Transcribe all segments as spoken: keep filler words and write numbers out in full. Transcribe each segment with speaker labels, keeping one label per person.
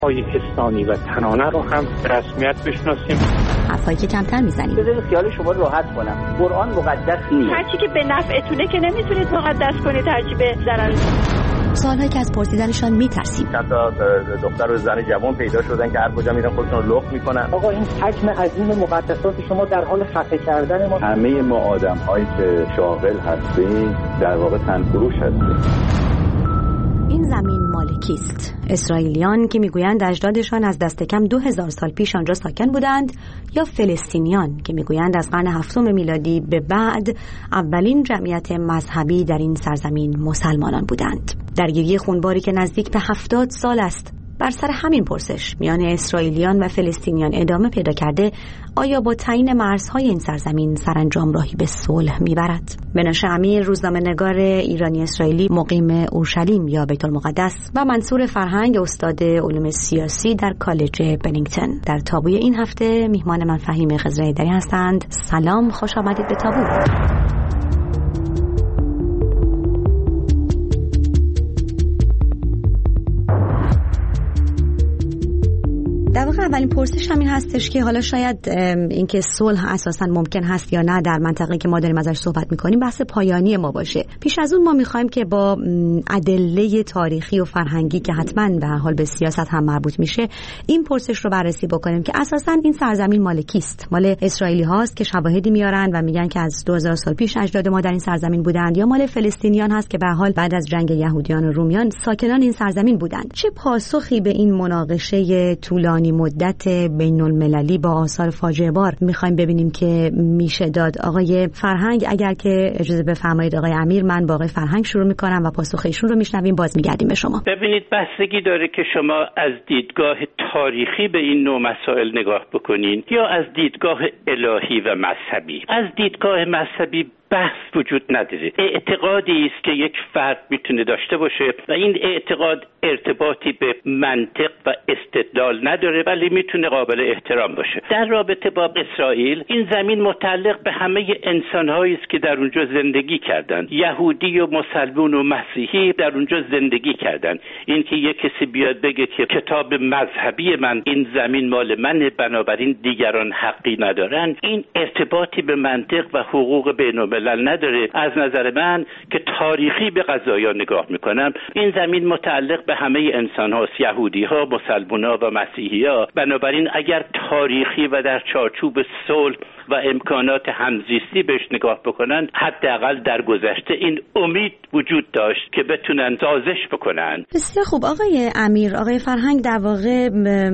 Speaker 1: پاکستانی و ترانه رو هم رسمیت بشناسیم.
Speaker 2: حرفایی که کمتر میزنیم.
Speaker 3: بذارید خیال شما راحت کنم. قرآن مقدس نیست.
Speaker 4: هر چی که به نفعتونه که نمیتونید مقدس کنید، هر چی به ضرر.
Speaker 2: سوالهایی که از پرسیدنشان میترسیم.
Speaker 5: چند تا دختر و زن جوان پیدا شدن که هر کجا میرن خودشون رو لخت میکنن.
Speaker 3: آقا این حجم عظیم مقدسات شما در حال خفه کردن ما.
Speaker 6: همه ما آدم‌هایی که شاغل هستیم در واقع تنفروش هستیم.
Speaker 2: این زمین مال کیست؟ اسرائیلیان که میگویند اجدادشان از دست کم دو هزار سال پیش آنجا ساکن بودند، یا فلسطینیان که میگویند از قرن هفتم میلادی به بعد اولین جمعیت مذهبی در این سرزمین مسلمانان بودند؟ درگیری خونباری که نزدیک به هفتاد سال است بر سر همین پرسش میان اسرائیلیان و فلسطینیان ادامه پیدا کرده، آیا با تعیین مرزهای این سرزمین سرانجام راهی به صلح میبرد؟ مناشه امیر، روزنامه‌نگار ایرانی اسرائیلی مقیم اورشلیم یا بیت المقدس، و منصور فرهنگ، استاد علوم سیاسی در کالج بنینگتن، در تابوی این هفته میهمان من فهیم خضراییدری هستند. سلام، خوش آمدید به تابو. در واقع اولین پرسش همین هستش که حالا شاید اینکه صلح اساساً ممکن هست یا نه در منطقه‌ای که ما داریم ازش صحبت می‌کنیم بحث پایانی ما باشه. پیش از اون ما می‌خوایم که با ادله تاریخی و فرهنگی که حتماً به هر حال به سیاست هم مربوط میشه این پرسش رو بررسی بکنیم که اساساً این سرزمین مال کیست؟ مال اسرائیلی هاست که شواهدی میارن و میگن که از دو هزار سال پیش اجداد ما در این سرزمین بودند، یا مال فلسطینیان هست که به هر حال بعد از جنگ یهودیان و رومیان ساکنان این سرزمین بودند؟ چه پاسخی به این مناقشه طولانی مدت بین المللی با آثار فاجعه بار میخوایم ببینیم که میشه داد؟ آقای فرهنگ، اگر که اجازه بفرمایید آقای امیر، من با آقای فرهنگ شروع میکنم و پاسخ ایشون رو میشنویم، باز میگردیم به شما.
Speaker 1: ببینید، بستگی داره که شما از دیدگاه تاریخی به این نوع مسائل نگاه بکنین یا از دیدگاه الهی و مذهبی. از دیدگاه مذهبی بحث وجود نداره. اعتقادی است که یک فرد میتونه داشته باشه و این اعتقاد ارتباطی به منطق و استدلال نداره، ولی میتونه قابل احترام باشه. در رابطه با اسرائیل، این زمین متعلق به همه انسان‌هایی است که در اونجا زندگی کردند. یهودی و مسلمان و مسیحی در اونجا زندگی کردند. این که یک کسی بیاد بگه که کتاب مذهبی من این زمین مال منه، بنابراین دیگران حقی ندارن، این ارتباطی به منطق و حقوق بین‌المللی نداره. از نظر من که تاریخی به قضایا نگاه میکنم، این زمین متعلق به همه انسان هاست، یهودی ها، مسلمان ها و مسیحی ها. بنابراین اگر تاریخی و در چارچوب صلح و امکانات همزیستی بهش نگاه بکنن، حداقل در گذشته این امید وجود داشت که بتونن سازش بکنن.
Speaker 2: بسیار خوب آقای امیر. آقای فرهنگ، در واقع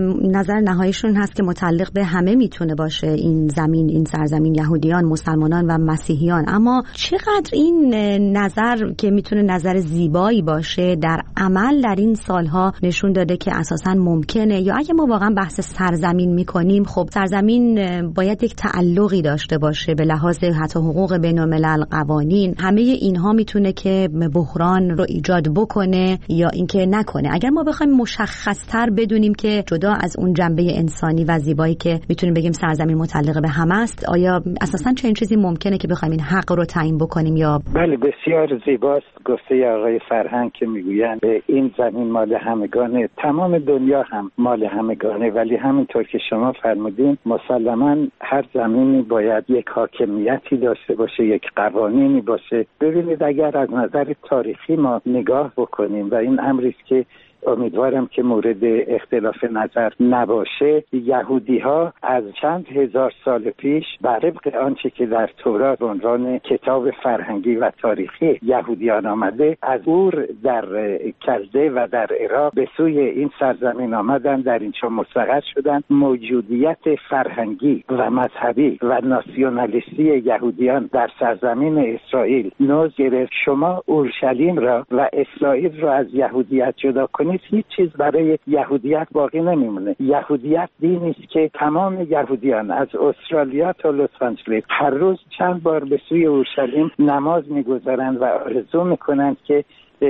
Speaker 2: نظر نهاییشون هست که متعلق به همه میتونه باشه این زمین، این سرزمین، یهودیان، مسلمانان و مسیحیان. اما چقدر این نظر که میتونه نظر زیبایی باشه در عمل در این سالها نشون داده که اساساً ممکنه؟ یا اگه ما واقعا بحث سرزمین میکنیم، خب سرزمین باید یک تعلقی داشته باشه به لحاظ حتی حقوق بین‌الملل، قوانین، همه اینها میتونه که بحران رو ایجاد بکنه یا اینکه نکنه. اگر ما بخوایم مشخص‌تر بدونیم که جدا از اون جنبه انسانی و زیبایی که میتونیم بگیم سرزمین متعلق به همه است، آیا اساساً چه این چیزی ممکنه که بخوایم این حق رو تعیین بکنیم؟ یا
Speaker 7: بله، بسیار زیباست گفته آقای فرهنگ که میگویند به این زمین مال همگانه، تمام دنیا هم مال همگانه، ولی همینطور که شما فرمودین مسلماً هر زمینی باید یک حاکمیتی داشته باشه، یک قوانینی باشه. ببینید، اگر از نظر تاریخی ما نگاه بکنیم و این امری است که امیدوارم که مورد اختلاف نظر نباشه، یهودی ها از چند هزار سال پیش بر طبق آنچه که در تورات به عنوان کتاب فرهنگی و تاریخی یهودیان آمده، از اور در کلده و در عراق به سوی این سرزمین آمدن، در اینجا مستقر شدن. موجودیت فرهنگی و مذهبی و ناسیونالیستی یهودیان در سرزمین اسرائیل نوز گرفت. شما اورشلیم را و اسرائیل را از یهودیت جدا کنید، هیچ چیز برای یهودیت باقی نمیمونه. یهودیت دینی است که تمام یهودیان از استرالیا تا لس آنجلس هر روز چند بار به سوی اورشلیم نماز میگذارند و آرزو میکنند که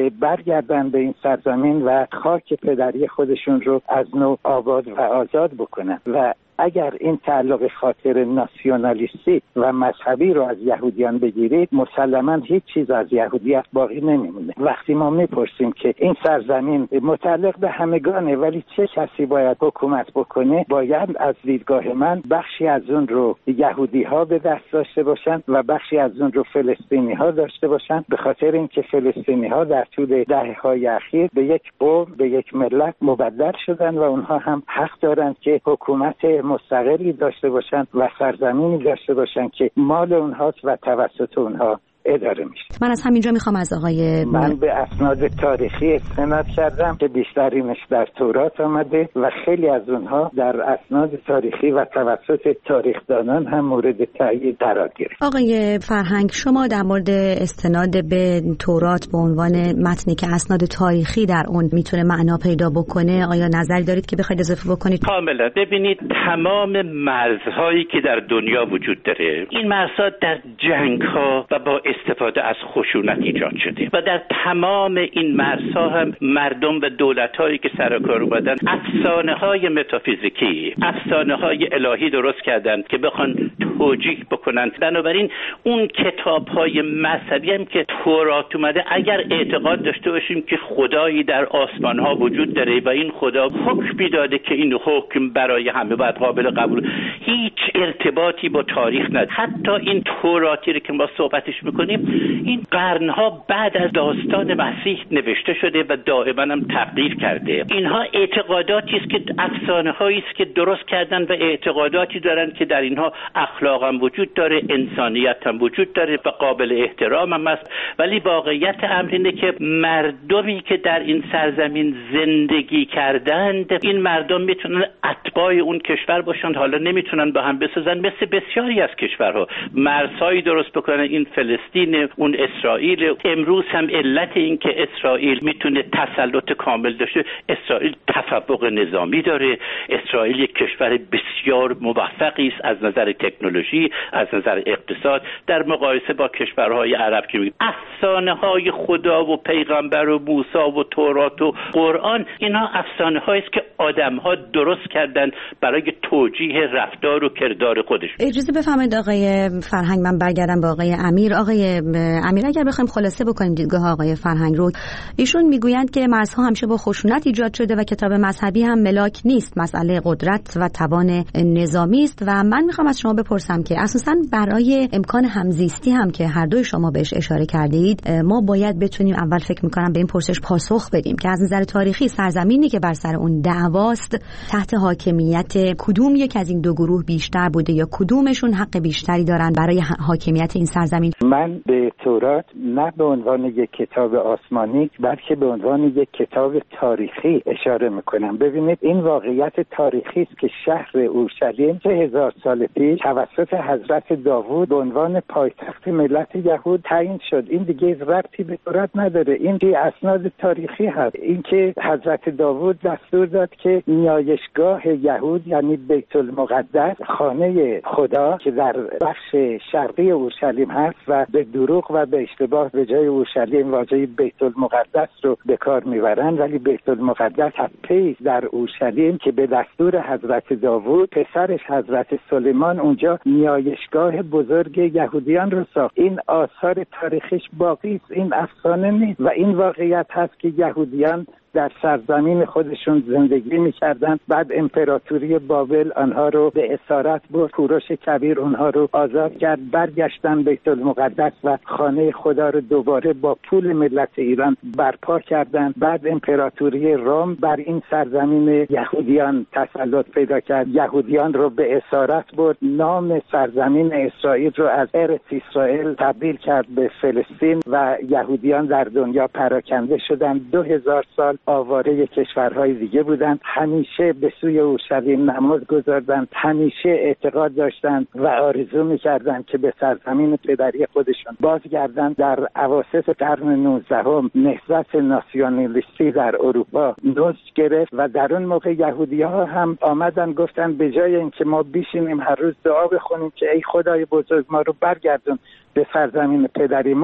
Speaker 7: برگردن به این سرزمین و خاک پدری خودشون رو از نو آباد و آزاد بکنن. و اگر این تعلق خاطر ناسیونالیستی و مذهبی رو از یهودیان بگیرید، مسلماً هیچ چیز از یهودیت باقی نمیمونه. وقتی ما میپرسیم که این سرزمین متعلق به همگانه ولی چه کسی باید حکومت بکنه، باید از دیدگاه من بخشی از اون رو یهودی ها به دست داشته باشن و بخشی از اون رو فلسطینی ها داشته باشن، به خاطر اینکه فلسطینی ها در طول دهه های اخیر به یک قوم، به یک ملت مبدل شدن و اونها هم حق دارن که حکومت مستقلی داشته باشن و سرزمینی داشته باشن که مال اونهاست و توسط اونها اداره میشه.
Speaker 2: من از همینجا میخوام از آقای
Speaker 7: من به اسناد تاریخی استناد کردم که بیشترینش در تورات آمده و خیلی از اونها در اسناد تاریخی و توسط تاریخدانان هم مورد تایید قرار گرفت.
Speaker 2: آقای فرهنگ، شما در مورد استناد به تورات به عنوان متنی که اسناد تاریخی در اون میتونه معنا پیدا بکنه، آیا نظری دارید که بخواید اضافه بکنید؟
Speaker 1: کاملا. ببینید، تمام مرزهایی که در دنیا وجود داره، این مرزها در جنگ‌ها و با استفاده از خشونت ایجاد شده و در تمام این مرزها هم مردم و دولت‌هایی که سر کار اومدن افسانه‌های متافیزیکی، افسانه‌های الهی درست کردن که بخوان توجیه بکنن. بنابراین اون کتاب‌های مذهبی هم که تورات اومده، اگر اعتقاد داشته باشیم که خدایی در آسمان‌ها وجود داره و این خدا حکمی داده که این حکم برای همه باید قابل قبول، هیچ ارتباطی با تاریخ نداره. حتی این توراتی رو که ما صحبتش می‌کنیم، این قرنها بعد از داستان مسیح نوشته شده و دائما هم تغییر کرده. اینها اعتقاداتی است که افسانه‌هایی است که درست کردن و اعتقاداتی دارن که در اینها اخلاق هم وجود داره، انسانیت هم وجود داره و قابل احترام هم است. ولی واقعیت امر اینه که مردمی که در این سرزمین زندگی کردند، این مردم میتونن اتباع اون کشور باشن، حالا نمیتونن با هم بسازن مثل بسیاری از کشورها مرزهایی درست بکنن. این فلسطین، اون اسرائیل. امروز هم علت این که اسرائیل میتونه تسلط کامل داشته، اسرائیل تفوق نظامی داره، اسرائیل یک کشور بسیار موفقی است از نظر تکنولوژی، از نظر اقتصاد، در مقایسه با کشورهای عرب که میگن افسانه های خدا و پیغمبر و موسی و تورات و قرآن، اینها افسانه هایی است که آدم ها درست کردن برای توجیه رفتار و کردار خودش.
Speaker 2: اجازه بفرمایید آقای فرهنگ، من برگردم به آقای امیر. آقای امیر، اگر بخوایم خلاصه بکنیم دیدگاه آقای فرهنگ رو، ایشون میگویند که مرزها همیشه با خشونت ایجاد شده و کتاب مذهبی هم ملاک نیست، مسئله قدرت و توان نظامی است. و من میخوام از شما بپرسم که اساساً برای امکان همزیستی هم که هر دوی شما بهش اشاره کردید، ما باید بتونیم اول فکر میکنم به این پرسش پاسخ بدیم که از نظر تاریخی سرزمینی که بر سر اون دعواست تحت حاکمیت کدوم یک از این دو گروه بیشتر بوده یا کدومشون حق بیشتری دارن برای حاکمیت این سرزمین؟
Speaker 7: من به تورات نه به عنوان یک کتاب آسمانی بلکه به عنوان یک کتاب تاریخی اشاره میکنم. ببینید، این واقعیت تاریخی است که شهر اورشلیم سه هزار سال پیش توسط حضرت داوود به عنوان پایتخت ملت یهود تعیین شد. این دیگه ربطی به تورات نداره، این که اسناد تاریخی هست. این که حضرت داوود دستور داد که نیایشگاه یهود یعنی بیت المقدس، خانه خدا که در بخش شرقی اورشلیم هست و به دروغ و به اشتباه به جای اورشلیم واژه بیت المقدس رو به کار میبرن، ولی بیت المقدس تپه‌ای در اورشلیم که به دستور حضرت داوود پسرش حضرت سلیمان اونجا نیایشگاه بزرگ یهودیان رو ساخت. این آثار تاریخیش باقی است، این افسانه نیست و این واقعیت هست که یهودیان در سرزمین خودشون زندگی می‌کردند. بعد امپراتوری بابل آنها رو به اسارت برد، کوروش کبیر اونها رو آزاد کرد، برگشتن بیت المقدس و خانه خدا رو دوباره با پول ملت ایران برپا کردند. بعد امپراتوری روم بر این سرزمین یهودیان تسلط پیدا کرد، یهودیان رو به اسارت برد، نام سرزمین اسرائیل رو از ارث اسرائیل تبدیل کرد به فلسطین و یهودیان در دنیا پراکنده شدند. دو هزار سال آواره کشورهای دیگه بودند، همیشه به سوی اورشلیم نماز گذاردند، همیشه اعتقاد داشتند و آرزو می‌کردند که به سرزمین پدری خودشون بازگردند. در اواسط قرن نوزدهم نهضت ناسیونالیستی در اروپا نوش گرفت و در اون موقع یهودی‌ها هم آمدن گفتن به جای اینکه ما بشینیم هر روز دعا بخونیم که ای خدای بزرگ ما رو برگردون به سرزمین پدریمون،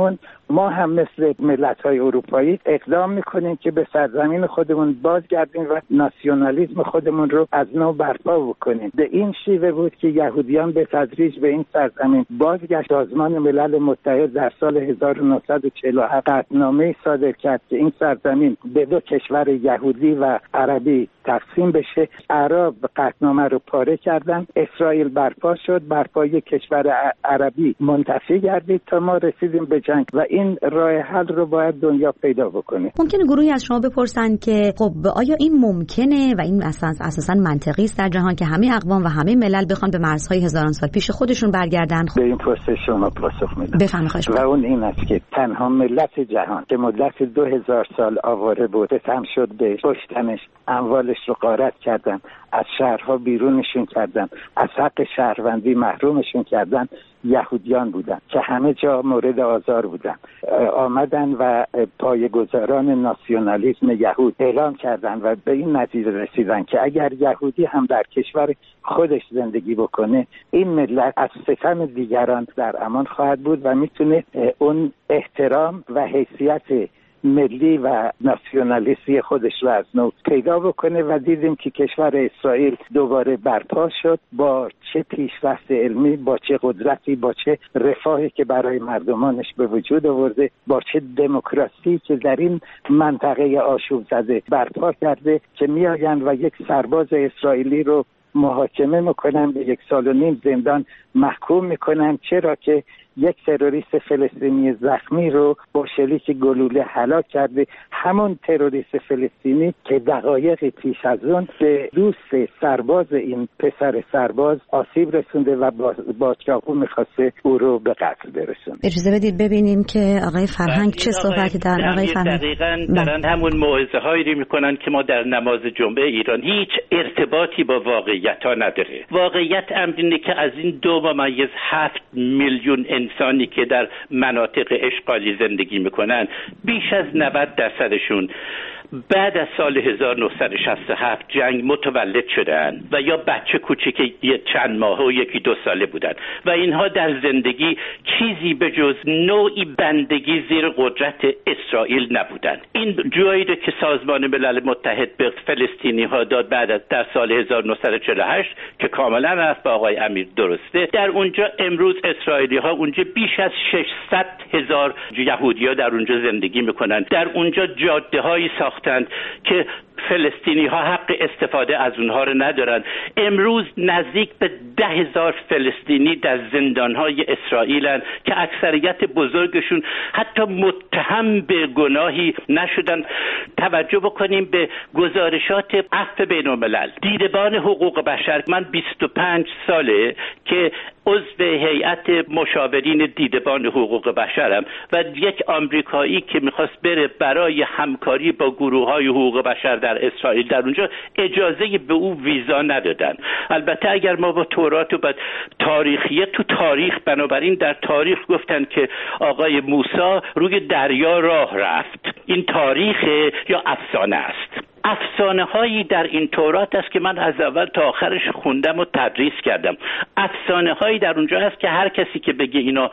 Speaker 7: ما هم مثل ملت‌های اروپایی اقدام میکنیم که به سرزمین خودمون بازگردیم و ناسیونالیسم خودمون رو از نو برپا بکنیم. به این شیوه بود که یهودیان به تدریج به این سرزمین بازگشت. سازمان ملل متحد در سال هزار و نهصد و چهل و هفت قطعنامه صادر کرد که این سرزمین به دو کشور یهودی و عربی تقسیم بشه. عرب قطعنامه رو پاره کردن، اسرائیل برپا شد، برپای کشور عربی منتفی گردید تا ما رسیدیم به جنگ و این راه حل رو باید دنیا پیدا بکنه.
Speaker 2: ممکنه گروهی از شما بپرسن که خب آیا این ممکنه و این اساسا اساسا منطقی است در جهان که همه اقوام و همه ملل بخوان به مرزهای هزاران سال پیش خودشون برگردن؟
Speaker 7: به این پرسش شما پاسخ میدم.
Speaker 2: بفرمایید.
Speaker 7: و اون این است که تنها ملت جهان که مدت دو هزار سال آواره بود، ستم شد به کشتنش، اموالش رو غارت کردن، از شهرها بیرونشون کردن، از حق شهروندی محرومشون کردن، یهودیان بودن که همه جا مورد آزار بودن. آمدن و پایه‌گذاران ناسیونالیسم یهود اعلام کردن و به این نتیجه رسیدن که اگر یهودی هم در کشور خودش زندگی بکنه، این ملت از ستم دیگران در امان خواهد بود و میتونه اون احترام و حیثیت ملی و ناسیونالیستی خودش رو از نو پیدا بکنه و دیدیم که کشور اسرائیل دوباره برپا شد با چه پیشرفت علمی، با چه قدرتی، با چه رفاهی که برای مردمانش به وجود آورده، با چه دموکراسی که در این منطقه آشوب زده برپا کرده که میآیند و یک سرباز اسرائیلی رو محاکمه میکنن، به یک سال و نیم زندان محکوم میکنن، چرا که یک تروریست فلسطینی زخمی رو با شلیک گلوله هلاک کرده. همون تروریست فلسطینی که دقایق پیش از اون به دوست سرباز این پسر سرباز آسیب رسونده و با, با چاقو میخواسته او رو به قتل برسونه.
Speaker 2: اجازه بدید ببینیم که آقای فرهنگ چه صحبتی دارن. آقای فرهنگ
Speaker 1: دقیقاً دارن همون موعظه هایی رو میکنن که ما در نماز جمعه ایران هیچ ارتباطی با واقعیت ها نداره. واقعیت امر اینه که از این دو ممیز هفت میلیون انسانی که در مناطق اشغالی زندگی میکنن، بیش از نود درصدشون بعد از سال هزار و نهصد و شصت و هفت جنگ متولد شدن و یا بچه کوچیک چند ماهه و یکی دو ساله بودن و اینها در زندگی چیزی به جز نوعی بندگی زیر قدرت اسرائیل نبودن. این جایی رو که سازمان ملل متحد به فلسطینی ها داد بعد از در سال هزار و نهصد و چهل و هشت که کاملا است با آقای امیر درسته، در اونجا امروز اسرائیلی ها اونجا بیش از ششصد هزار یهودی ها در اونجا زندگی میکنن. در اونجا جاده هایی ساخت که فلسطینی ها حق استفاده از اونها رو ندارن. امروز نزدیک به ده هزار فلسطینی در زندانهای اسرائیلن که اکثریت بزرگشون حتی متهم به گناهی نشدن. توجه بکنیم به گزارشات عفو بین الملل. دیدبان حقوق بشر، من بیست و پنج ساله که عضو هیئت مشاورین دیدبان حقوق بشرم و یک آمریکایی که میخواست بره برای همکاری با گروه‌های حقوق بشر در اسرائیل، در اونجا اجازه به او ویزا ندادن. البته اگر ما با تورات و با تاریخیه تو تاریخ، بنابراین در تاریخ گفتن که آقای موسی روی دریا راه رفت. این تاریخ یا افسانه است؟ افسانه هایی در این تورات است که من از اول تا آخرش خوندم و تدریس کردم. افسانه هایی در اونجا هست که هر کسی که بگه اینا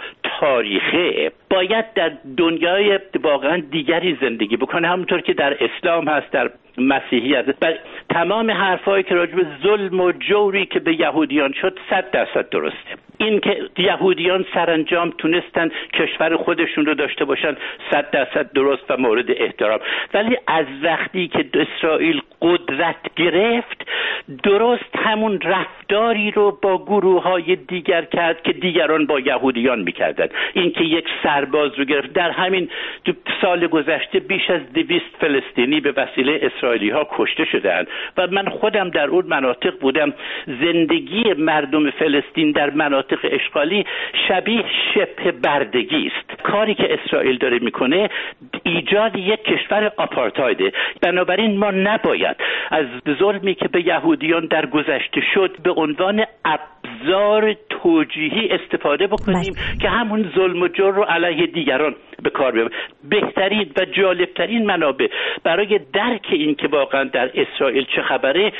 Speaker 1: تاریخه باید در دنیای واقعا دیگری زندگی بکنه، همونطور که در اسلام هست، در مسیحیت. و تمام حرفایی که راجع به ظلم و جوری که به یهودیان شد صد درصد درسته. این که یهودیان سرانجام تونستن کشور خودشون رو داشته باشن صد درصد درست و مورد احترام، ولی از وقتی که اسرائیل قدرت گرفت درست همون رفتاری رو با گروه‌های دیگر کرد که دیگران با یهودیان می‌کردن. این که یک سرباز رو گرفت. در همین سال گذشته بیش از دویست فلسطینی به وسیله اسرائیلی‌ها کشته شدند و من خودم در اون مناطق بودم. زندگی مردم فلسطین در مناطق اشغالی شبیه شبه بردگی است. کاری که اسرائیل داره میکنه ایجاد یک کشور آپارتایده. بنابراین ما نباید از ظلمی که به یهودیان در گذشته شد به عنوان ابزار توجیهی استفاده بکنیم که همون ظلم و جور رو علیه دیگران به کار ببریم. بهترین و جالبترین منابع برای درک این که واقعا در اسرائیل چه خبره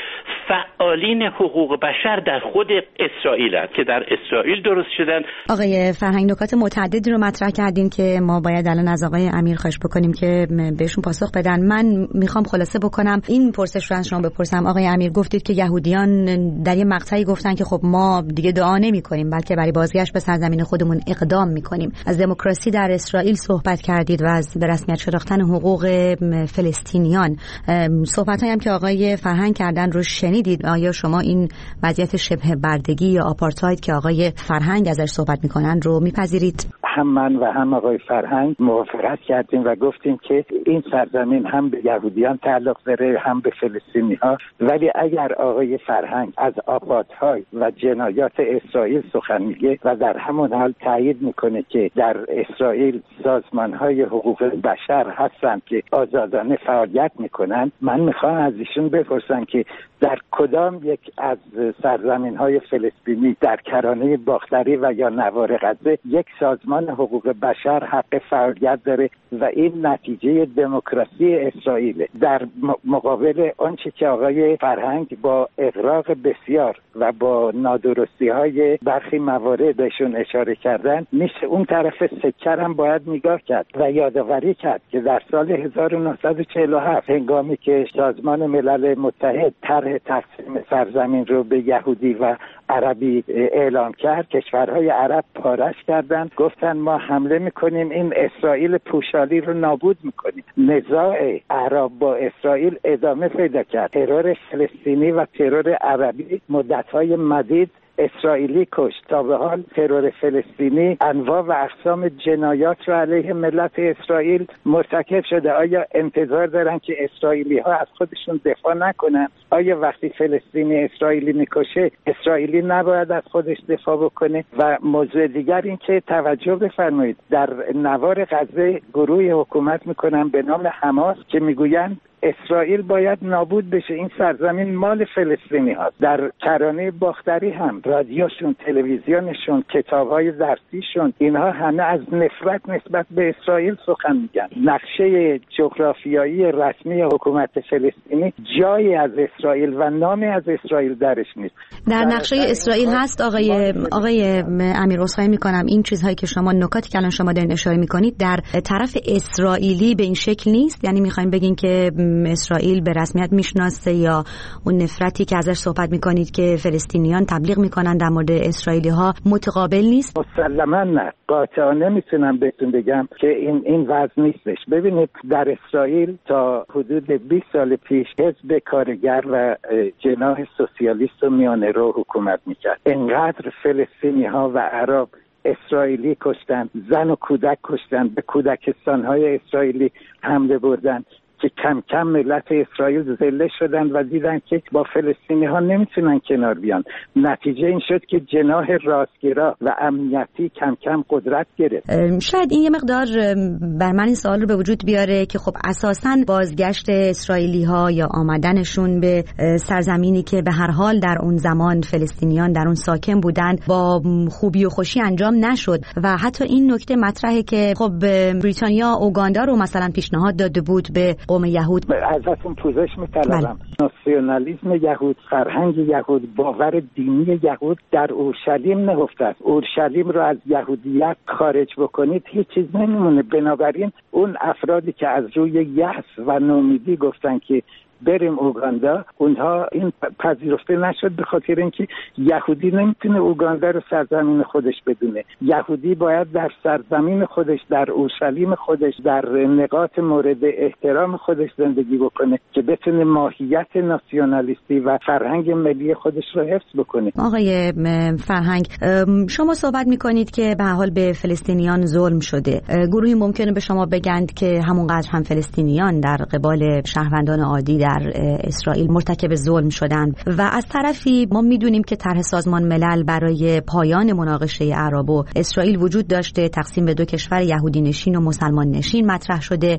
Speaker 1: فعالین حقوق بشر در خود اسرائیل هست که در اسرائیل درست شدن.
Speaker 2: آقای فرهنگ نکات متعددی رو مطرح کردین که ما باید الان از آقای امیر خواهش بکنیم که بهشون پاسخ بدن. من میخوام خلاصه بکنم این پرسش رو از شما بپرسم. آقای امیر گفتید که یهودیان در یه مقطعی گفتن که خب ما دیگه دعا نمی‌کنیم بلکه برای بازگشت به سرزمین خودمون اقدام می‌کنیم. از دموکراسی در اسرائیل صحبت کردید و از به رسمیت شناختن حقوق فلسطینیان. صحبتایی هم که آقای فرهنگ کردن رو شنیدید. آیا شما این وضعیت شبه بردگی یا آپارتاید که آقای فرهنگ ازش صحبت می‌کنن رو می‌پذیرید؟
Speaker 7: هم من و هم آقای فرهنگ موافقت کردیم و گفتیم که این سرزمین هم به یهودیان تعلق داره هم به فلسطینی‌ها، ولی اگر آقای فرهنگ از آپارتاید و جنایات اسرائیل سخن میگه و در همون حال تایید میکنه که در اسرائیل سازمان‌های حقوق بشر هستن که آزادانه فعالیت میکنن، من میخوام از ایشون بپرسم که در کدام یک از سرزمین‌های فلسطینی در کرانه باختری و یا نوار غزه یک سازمان حقوق بشر حق فعالیت داره و این نتیجه دموکراسی اسرائیل در مقابل آنچه که آقای فرهنگ با اغراق بسیار و با نادرستی‌های برخی موارد بهشون اشاره کردن، میشه اون طرف سکر هم باید نگاه کرد و یادآوری کرد که در سال هزار و نهصد و چهل و هفت هنگامی که سازمان ملل متحد طرح تقسیم سرزمین رو به یهودی و عربی اعلام کرد، کشورهای عرب پارش کردن، گفتن ما حمله میکنیم، این اسرائیل پوشالی رو نابود میکنیم. نزاع عرب با اسرائیل ادامه پیدا کرد. ترور فلسطینی و ترور عربی مدتهای مدید اسرائیلی کشت. تا به حال ترور فلسطینی انواع و اقسام جنایات را علیه ملت اسرائیل مرتکب شده. آیا انتظار دارن که اسرائیلی ها از خودشون دفاع نکنن؟ آیا وقتی فلسطینی اسرائیلی میکشه اسرائیلی نباید از خودش دفاع بکنه؟ و موضوع دیگر این که توجه بفرمایید، در نوار غزه گروه حکومت میکنن به نام حماس که میگویند اسرائیل باید نابود بشه، این سرزمین مال فلسطینی هاست. در کرانه باختری هم رادیوشون، تلویزیونشون، کتابهای درسیشون، اینها همه از نفرت نسبت به اسرائیل سخن میگن. نقشه جغرافیایی رسمی حکومت فلسطینی جایی از اسرائیل و نامی از اسرائیل درش نیست.
Speaker 2: در نقشه اسرائیل هست آقای آقای امیر، عذرخواهی میکنم، این چیزهایی که شما نکاتی که الان شما دارین اشاره میکنید در طرف اسرائیلی به این شکل نیست؟ یعنی میخواین بگین که اسرائیل به رسمیت میشناسه یا اون نفرتی که ازش صحبت میکنید که فلسطینیان تبلیغ میکنن در مورد اسرائیلی ها متقابل نیست؟
Speaker 7: مسلماً نه. قاطعانه میتونم بهتون بگم که این این وضع نیستش. ببینید در اسرائیل تا حدود بیست سال پیش حزب کارگر و جناح سوسیالیست و میانه رو حکومت میکرد. انقدر فلسطینی ها و عرب اسرائیلی کشتن، زن و کودک کشتن، به کودکستان‌های اسرائیلی حمله بردن که کم کم ملت اسرائیل ذله شدن و دیدن که با فلسطینی ها نمیتونن کنار بیان. نتیجه این شد که جناح راستگرا و امنیتی کم کم قدرت گرفت.
Speaker 2: شاید این یه مقدار بر من این سوال رو به وجود بیاره که خب اساساً بازگشت اسرائیلی ها یا آمدنشون به سرزمینی که به هر حال در اون زمان فلسطینیان در اون ساکن بودن با خوبی و خوشی انجام نشد و حتی این نکته مطرحه که خب بریتانیا اوگاندا رو مثلا پیشنهاد داده بود به قوم یهود.
Speaker 7: ازتون پوزش می‌طلبم. ناسیونالیسم یهود، فرهنگ یهود، باور دینی یهود در اورشلیم نهفته است. اورشلیم رو از یهودیت خارج بکنید هیچ چیز نمیمونه. بنابراین اون افرادی که از روی یأس و نومیدی گفتن که بریم اوگاندا، اونها این پذیرفته نشد به خاطر اینکه یهودی نمیتونه اوگاندا رو سرزمین خودش بدونه. یهودی باید در سرزمین خودش، در اورشلیم خودش، در نقاط مورد احترام خودش زندگی بکنه که بتونه ماهیت ناسیونالیستی و فرهنگ ملی خودش رو حفظ بکنه.
Speaker 2: آقای فرهنگ، شما صحبت میکنید که به حال به فلسطینیان ظلم شده. گروهی ممکنه به شما بگند که همونقدر هم فلسطینیان در قبال شهروندان عادی در اسرائیل مرتکب ظلم شدند و از طرفی ما میدونیم که طرح سازمان ملل برای پایان مناقشه عرب و اسرائیل وجود داشته، تقسیم به دو کشور یهودی نشین و مسلمان نشین مطرح شده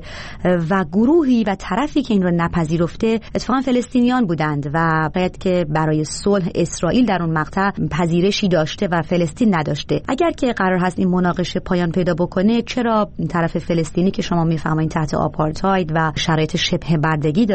Speaker 2: و گروهی و طرفی که این رو نپذیرفته اتفاقا فلسطینیان بودند و باید که برای صلح اسرائیل در اون مقطع پذیرشی داشته و فلسطین نداشته. اگر که قرار هست این مناقشه پایان پیدا بکنه، چرا طرف فلسطینی که شما میفهمید تحت آپارتاید و شرایط شبه بردگی داره زندگی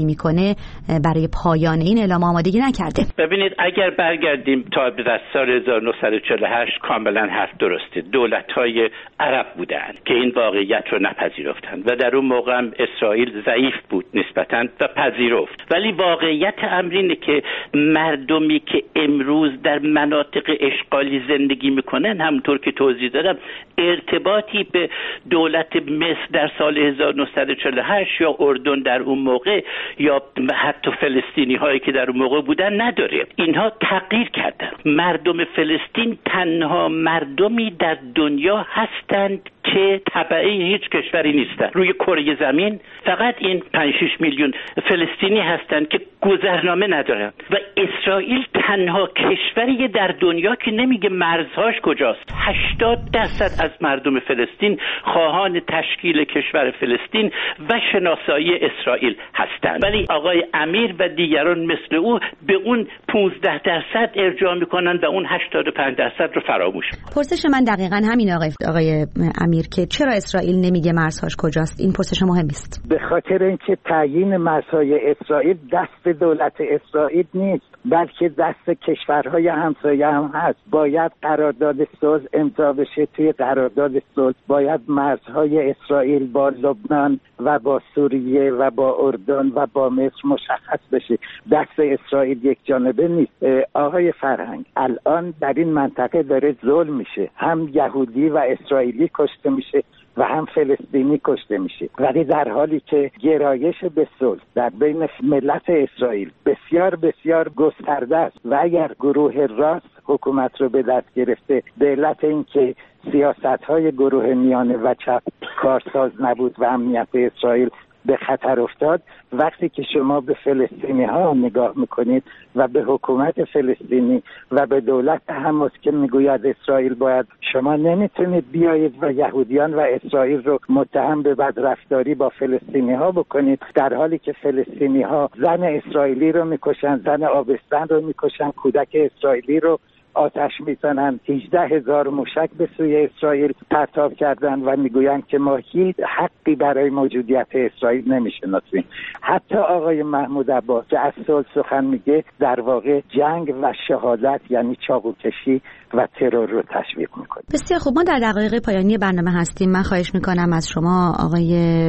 Speaker 2: میکنه برای پایان این اعلام آمادگی نکرده.
Speaker 1: ببینید اگر برگردیم تا به سال هزار و نهصد و چهل و هشت کاملا حرف درسته. دولت‌های عرب بودند که این واقعیت رو نپذیرفتند و در اون موقع هم اسرائیل ضعیف بود نسبتاً و پذیرفت. ولی واقعیت امر اینه که مردمی که امروز در مناطق اشغالی زندگی میکنن، همونطور که توضیح دادم، ارتباطی به دولت مصر در سال هزار و نهصد و چهل و هشت یا اردن در اون موقع یا حتی فلسطینی هایی که در اون موقع بودن نداره. اینها تغییر کردن. مردم فلسطین تنها مردمی در دنیا هستند که تبعه هیچ کشوری نیستن. روی کره زمین فقط این پنج شش میلیون فلسطینی هستند که گذرنامه ندارن و اسرائیل تنها کشوری در دنیا که نمیگه مرزهاش کجاست. هشتاد درصد از مردم فلسطین خواهان تشکیل کشور فلسطین و شناسایی اسرائیل هستند. ولی آقای امیر و دیگران مثل او به اون پانزده درصد ارجاع میکنن و اون هشتاد و پنج درصد رو فراموش میکنن.
Speaker 2: پرسش من دقیقاً همین آقای آقای امیر که چرا اسرائیل نمیگه مرزهاش کجاست. این پرسش مهم است.
Speaker 7: به خاطر اینکه تعیین مرزهای اسرائیل دست دولت اسرائیل نیست، بلکه دست کشورهای همسایه هم هست. باید قرارداد صلح امضا بشه. توی قرارداد صلح باید مرزهای اسرائیل با لبنان و با سوریه و با اردن و با مصر مشخص بشه. دست اسرائیل یک جانبه نیست. آقای فرهنگ، الان در این منطقه داره ظلم میشه. هم یهودی و اسرائیلی کشته میشه و هم فلسطینی کشته میشه، ولی در حالی که گرایش به صلح در بین ملت اسرائیل بسیار بسیار گسترده است و اگر گروه راست حکومت رو به دست گرفته به علت اینکه سیاست‌های گروه میانه و چپ کارساز نبود و امنیت اسرائیل به خطر افتاد، وقتی که شما به فلسطینی ها نگاه میکنید و به حکومت فلسطینی و به دولت حماس که میگوید اسرائیل باید، شما نمیتونید بیایید و یهودیان و اسرائیل رو متهم به بدرفتاری با فلسطینی ها بکنید، در حالی که فلسطینی ها زن اسرائیلی رو میکشن، زن آبستن رو میکشن، کودک اسرائیلی رو آتش میزنن. هجده هزار موشک به سوی اسرائیل پرتاب کردن و میگویند که ما هیچ حقی برای موجودیت اسرائیل نمیشناسیم. حتی آقای محمود عباس که از صلح سخن میگه در واقع جنگ و شهادت یعنی چاقوکشی و ترور رو تشویق میکنه.
Speaker 2: بسیار خوب، ما در دقایق پایانی برنامه هستیم. من خواهش میکنم از شما آقای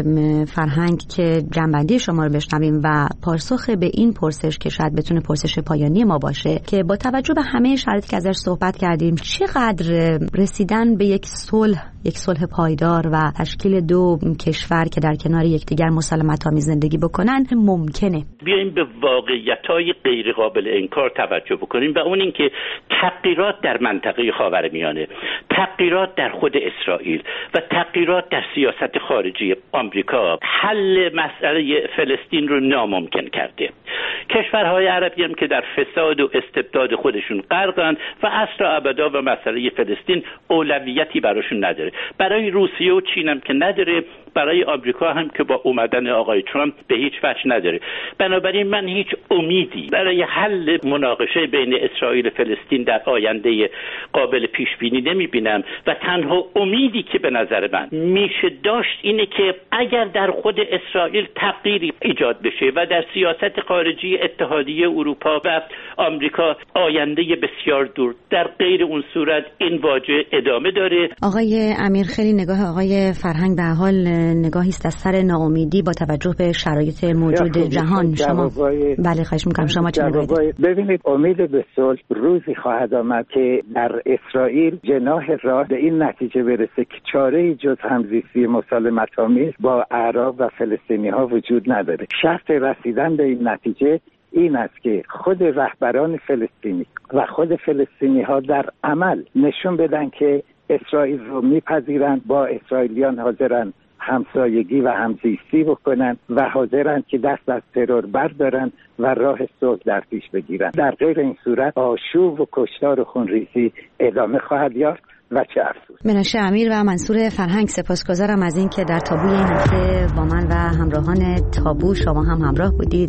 Speaker 2: فرهنگ که جنبندی شما رو بشنویم و پاسخ به این پرسش که شاید بتونه پرسش پایانی ما باشه که با توجه به همه شرایطی که ازش صحبت کردیم چقدر رسیدن به یک صلح، یک صلح پایدار و تشکیل دو کشور که در کنار یکدیگر مسالمت‌آمیز زندگی بکنن ممکنه.
Speaker 1: بیایم به واقعیت‌های غیر قابل انکار توجه بکنیم و اون این که تغییرات در منطقه خاورمیانه، تغییرات در خود اسرائیل و تغییرات در سیاست خارجی آمریکا حل مسئله فلسطین رو ناممکن کرده. کشورهای عربی هم که در فساد و استبداد خودشون غرقن و اصلا ابدا و مسئله فلسطین اولویتی براشون نداره. برای روسیه و چین هم که نداره، برای آمریکا هم که با اومدن آقای ترامپ به هیچ وجه نداره. بنابراین من هیچ امیدی برای حل مناقشه بین اسرائیل و فلسطین در آینده قابل پیش بینی نمیبینم و تنها امیدی که به نظر من میشه داشت اینه که اگر در خود اسرائیل تغییری ایجاد بشه و در سیاست خارجی اتحادیه اروپا و آمریکا آینده بسیار دور، در غیر اون صورت این واژه ادامه داره.
Speaker 2: آقای امیر، خیلی نگاه آقای فرهنگ به حال نگاهی است از سر ناامیدی با توجه به شرایط موجود جهان. شما بله خواهش می‌کنم شما چه نگاهی؟
Speaker 7: ببینید، امید به صلح روزی خواهد آمد که در اسرائیل جناح راست به این نتیجه برسه که چاره‌ای جز همزیستی مسالمت‌آمیز با اعراب و فلسطینی‌ها وجود نداره. شرط رسیدن به این نتیجه این است که خود رهبران فلسطینی و خود فلسطینی ها در عمل نشون بدن که اسرائیل رو میپذیرن، با اسرائیلیان حاضرن همسایگی و همزیستی بکنن و حاضرن که دست از ترور بردارن و راه صلح در پیش بگیرن. در غیر این صورت آشوب و کشتار و خونریزی ادامه خواهد یافت و چه افسوس.
Speaker 2: مناشه امیر و منصور فرهنگ، سپاسگزارم از این که در تابوی این هفته با من و همراهان تابو شما هم همراه بودید.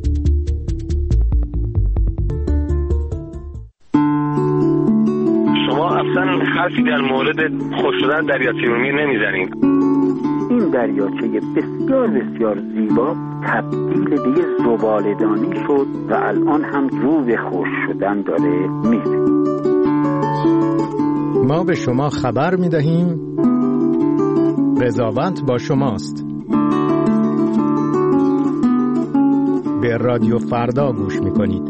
Speaker 5: اصلا حرفی در مورد خوش شدن دریاچه ارومیه نمیزنیم.
Speaker 3: این دریاچه بسیار بسیار زیبا
Speaker 7: تبدیل به یه زباله‌دانی شد و الان هم رو به خشک شدن داره میره.
Speaker 8: ما به شما خبر می‌دهیم قضاوت با شماست. به رادیو فردا گوش می‌کنید.